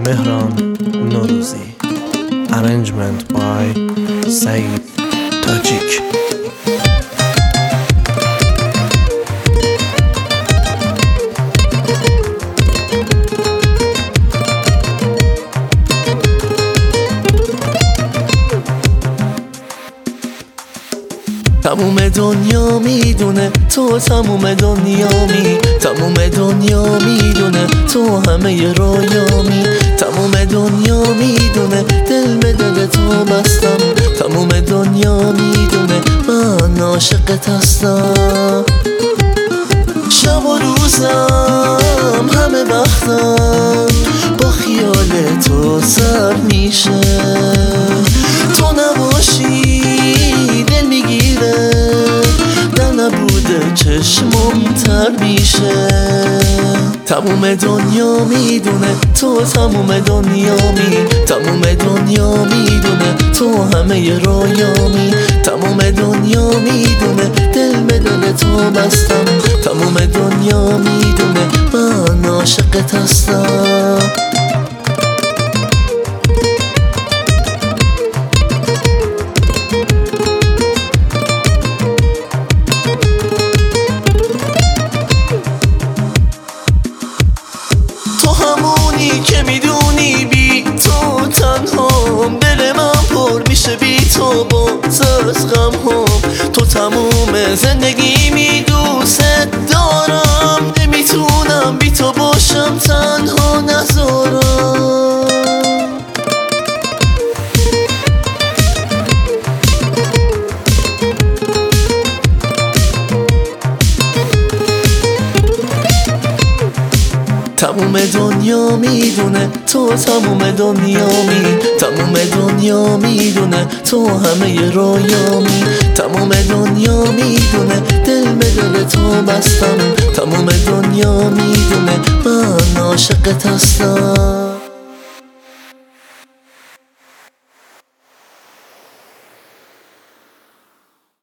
Mehran Norouzi. Arrangement by Saeed Tajik. تموم دنیا میدونه تو تموم دنیامی، تموم دنیا میدونه تو همه رویامی، تموم دنیا میدونه دل به دل تو بستم، تموم دنیا میدونه من عاشقت هستم. شب و روزم همه وقتم با خیال تو سر میشه، تو نباشی دل میگیره، در نبوده چشمم تر میشه. تموم دنیا میدونه تو تموم دنیامی، تموم دنیا میدونه تو همه رویامی، تموم دنیا میدونه دل به دل تو بستم، تموم دنیا میدونه من عاشقت هستم. تو همونی که میدونی بی تو تنهام، دل من پر میشه بی تو باز از غم هم، تو تموم زندگی می دوست دارم، نمیتونم بی تو باشم تنها نذارم. تموم دنیا میدونه تو تموم دنیامی، تموم دنیا میدونه تو همه رویامی، تموم دنیا میدونه دل به دل تو بستم، تموم دنیا میدونه من عاشقت هستم.